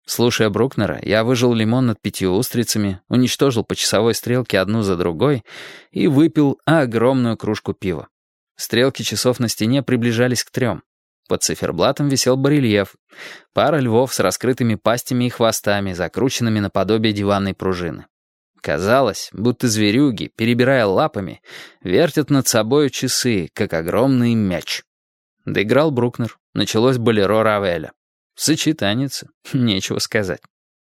Слушая Брукнера, я выжал лимон над 5 устрицами, уничтожил по часовой стрелке одну за другой и выпил огромную кружку пива. Стрелки часов на стене приближались к 3. Под циферблатом висел барельеф. Пара львов с раскрытыми пастями и хвостами, закрученными наподобие диванной пружины. Казалось, будто зверюги, перебирая лапами, вертят над собою часы, как огромный мяч. Доиграл Брукнер. Началось болеро Равеля. Сочетанница, нечего сказать.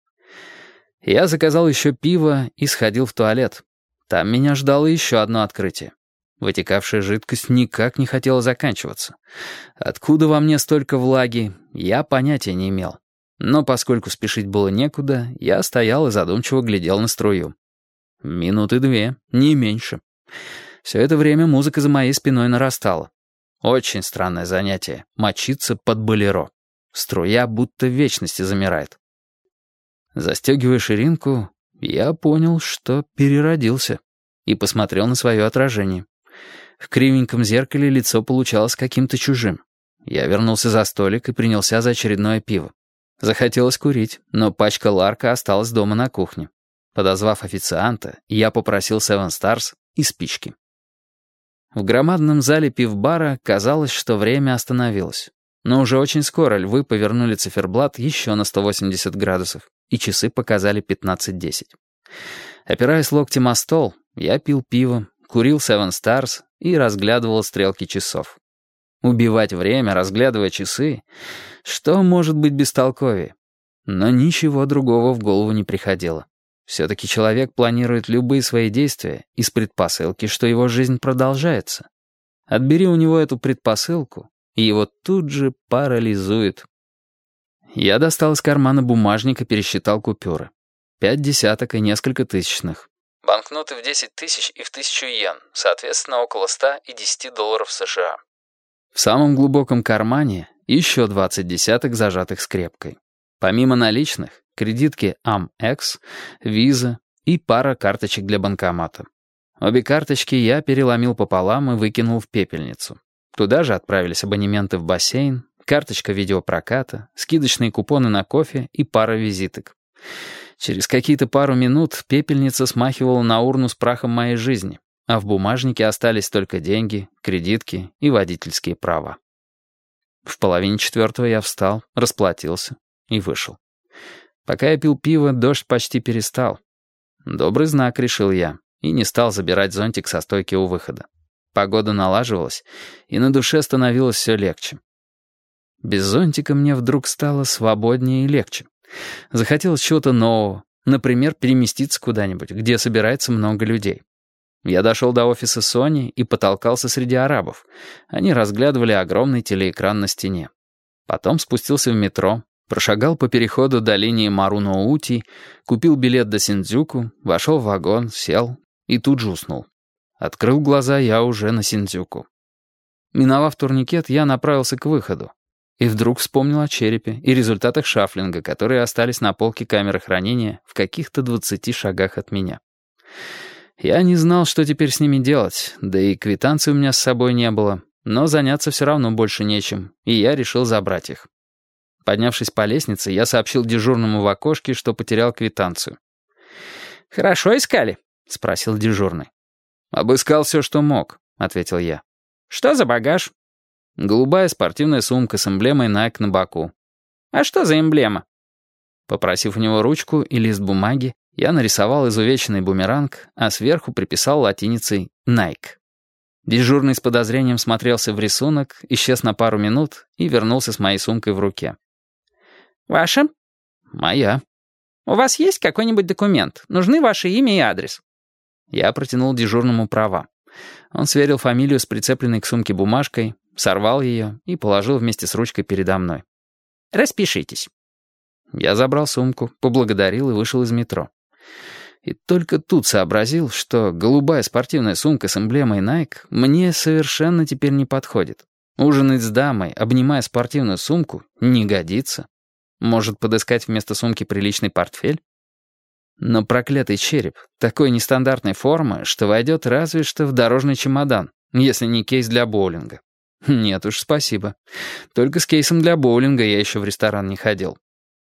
Я заказал еще пиво и сходил в туалет. Там меня ждало еще одно открытие. Вытекавшая жидкость никак не хотела заканчиваться. Откуда во мне столько влаги, я понятия не имел. Но поскольку спешить было некуда, я стоял и задумчиво глядел на струю. 2 минуты, не меньше. Все это время музыка за моей спиной нарастала. Очень странное занятие — мочиться под болеро. Струя будто в вечности замирает. Застегивая ширинку, я понял, что переродился, и посмотрел на свое отражение. В кривеньком зеркале лицо получалось каким-то чужим. Я вернулся за столик и принялся за очередное пиво. Захотелось курить, но пачка Ларка осталась дома на кухне. Подозвав официанта, я попросил Seven Stars и спички. В громадном зале пивбара казалось, что время остановилось. Но уже очень скоро львы повернули циферблат еще на 180 градусов, и часы показали 15:10. Опираясь локтем о стол, я пил пиво, курил Seven Stars и разглядывал стрелки часов. Убивать время, разглядывая часы, что может быть бестолковее? Но ничего другого в голову не приходило. Все-таки человек планирует любые свои действия из предпосылки, что его жизнь продолжается. Отбери у него эту предпосылку, и его тут же парализует. Я достал из кармана бумажник и пересчитал купюры. 5 десяток и несколько тысячных. Банкноты в 10 тысяч и в 1000 йен, соответственно, около 100 и 10 долларов США. В самом глубоком кармане еще 20 десяток, зажатых скрепкой. Помимо наличных, кредитки Amex, Visa и пара карточек для банкомата. Обе карточки я переломил пополам и выкинул в пепельницу. Туда же отправились абонементы в бассейн, карточка видеопроката, скидочные купоны на кофе и пара визиток. Через какие-то пару минут пепельница смахивала на урну с прахом моей жизни, а в бумажнике остались только деньги, кредитки и водительские права. В 3:30 я встал, расплатился и вышел. Пока я пил пиво, дождь почти перестал. Добрый знак, решил я, и не стал забирать зонтик со стойки у выхода. Погода налаживалась, и на душе становилось все легче. Без зонтика мне вдруг стало свободнее и легче. Захотелось чего-то нового, например, переместиться куда-нибудь, где собирается много людей. Я дошел до офиса Sony и потолкался среди арабов. Они разглядывали огромный телеэкран на стене. Потом спустился в метро, прошагал по переходу до линии Маруно-Ути, купил билет до Синдзюку, вошел в вагон, сел и тут же уснул. Открыл глаза я уже на Синдзюку. Миновав турникет, я направился к выходу. И вдруг вспомнил о черепе и результатах шафлинга, которые остались на полке камеры хранения в каких-то 20 шагах от меня. Я не знал, что теперь с ними делать, да и квитанции у меня с собой не было, но заняться все равно больше нечем, и я решил забрать их. Поднявшись по лестнице, я сообщил дежурному в окошке, что потерял квитанцию. «Хорошо искали?» — спросил дежурный. «Обыскал все, что мог», — ответил я. «Что за багаж?» «Голубая спортивная сумка с эмблемой Nike на боку». «А что за эмблема?» Попросив у него ручку и лист бумаги, я нарисовал изувеченный бумеранг, а сверху приписал латиницей «Nike». Дежурный с подозрением смотрелся в рисунок, исчез на пару минут и вернулся с моей сумкой в руке. «Ваша?» «Моя». «У вас есть какой-нибудь документ? Нужны ваше имя и адрес». Я протянул дежурному права. Он сверил фамилию с прицепленной к сумке бумажкой, сорвал ее и положил вместе с ручкой передо мной. «Распишитесь». Я забрал сумку, поблагодарил и вышел из метро. И только тут сообразил, что голубая спортивная сумка с эмблемой Nike мне совершенно теперь не подходит. Ужинать с дамой, обнимая спортивную сумку, не годится. Может, подыскать вместо сумки приличный портфель? Но проклятый череп такой нестандартной формы, что войдет разве что в дорожный чемодан, если не кейс для боулинга. Нет уж, спасибо. Только с кейсом для боулинга я еще в ресторан не ходил.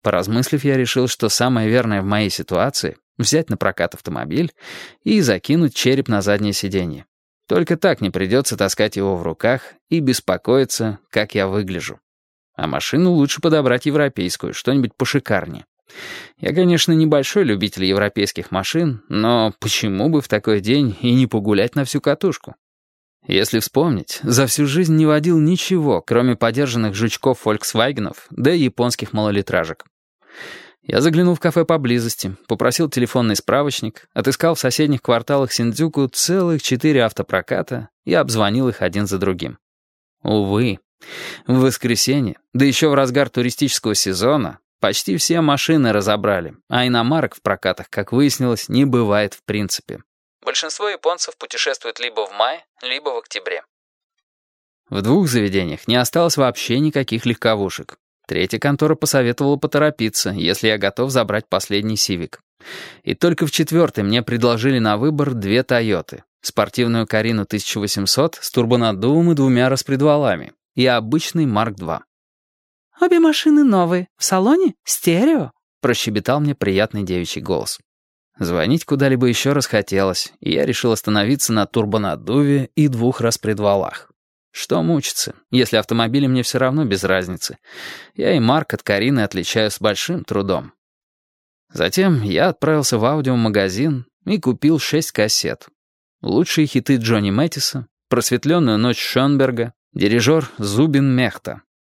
Поразмыслив, я решил, что самое верное в моей ситуации — взять на прокат автомобиль и закинуть череп на заднее сиденье. Только так не придется таскать его в руках и беспокоиться, как я выгляжу. А машину лучше подобрать европейскую, что-нибудь пошикарнее. Я, конечно, небольшой любитель европейских машин, но почему бы в такой день и не погулять на всю катушку? Если вспомнить, за всю жизнь не водил ничего, кроме подержанных жучков-фольксвагенов да японских малолитражек. Я заглянул в кафе поблизости, попросил телефонный справочник, отыскал в соседних кварталах Синдзюку целых 4 автопроката и обзвонил их один за другим. Увы, в воскресенье, да еще в разгар туристического сезона, почти все машины разобрали, а иномарок в прокатах, как выяснилось, не бывает в принципе. Большинство японцев путешествуют либо в мае, либо в октябре. В 2 заведениях не осталось вообще никаких легковушек. 3-я контора посоветовала поторопиться, если я готов забрать последний Сивик. И только в 4-й мне предложили на выбор 2 Тойоты. Спортивную Карину 1800 с турбонаддувом и 2 распредвалами. И обычный Марк-2. «Обе машины новые. В салоне стерео», — прощебетал мне приятный девичий голос. Звонить куда-либо еще раз хотелось, и я решил остановиться на турбонаддуве и 2 распредвалах. Что мучиться, если автомобили мне все равно без разницы. Я и Марк от Карины отличаю с большим трудом. Затем я отправился в аудиомагазин и купил 6 кассет. Лучшие хиты Джонни Мэттиса, просветленную ночь Шönберга, дирижер Зубин Мехта,